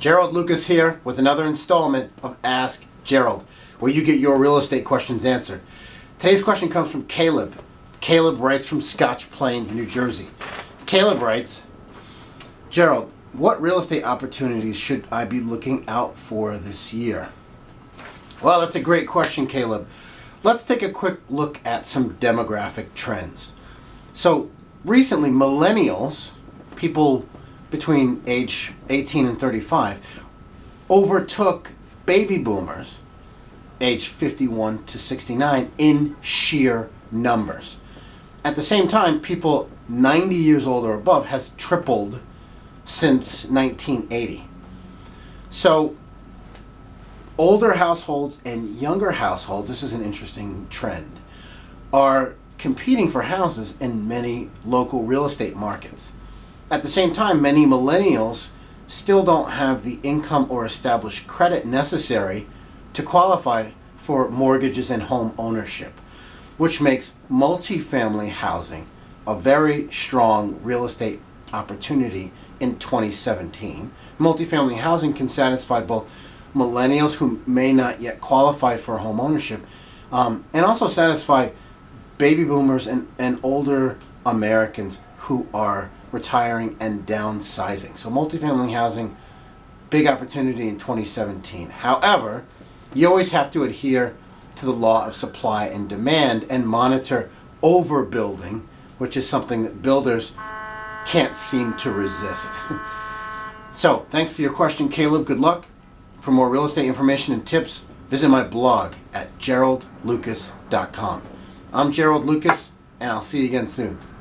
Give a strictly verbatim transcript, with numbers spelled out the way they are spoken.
Gerald Lucas here with another installment of Ask Gerald, where you get your real estate questions answered. Today's question comes from Caleb. Caleb writes from Scotch Plains, New Jersey. Caleb writes, Gerald, what real estate opportunities should I be looking out for this year? Well, that's a great question, Caleb. Let's take a quick look at some demographic trends. So recently, millennials, people between age eighteen and thirty-five, overtook baby boomers age fifty-one to sixty-nine in sheer numbers. At the same time, people ninety years old or above has tripled since nineteen eighty. So older households and younger households, this is an interesting trend, are competing for houses in many local real estate markets. At the same time, many millennials still don't have the income or established credit necessary to qualify for mortgages and home ownership, which makes multifamily housing a very strong real estate opportunity in twenty seventeen. Multifamily housing can satisfy both millennials who may not yet qualify for home ownership, um, and also satisfy baby boomers and, and older Americans who are retiring and downsizing. So multifamily housing, big opportunity in twenty seventeen. However, you always have to adhere to the law of supply and demand and monitor overbuilding, which is something that builders can't seem to resist. So, thanks for your question, Caleb. Good luck. For more real estate information and tips, visit my blog at gerald lucas dot com. I'm Gerald Lucas, and I'll see you again soon.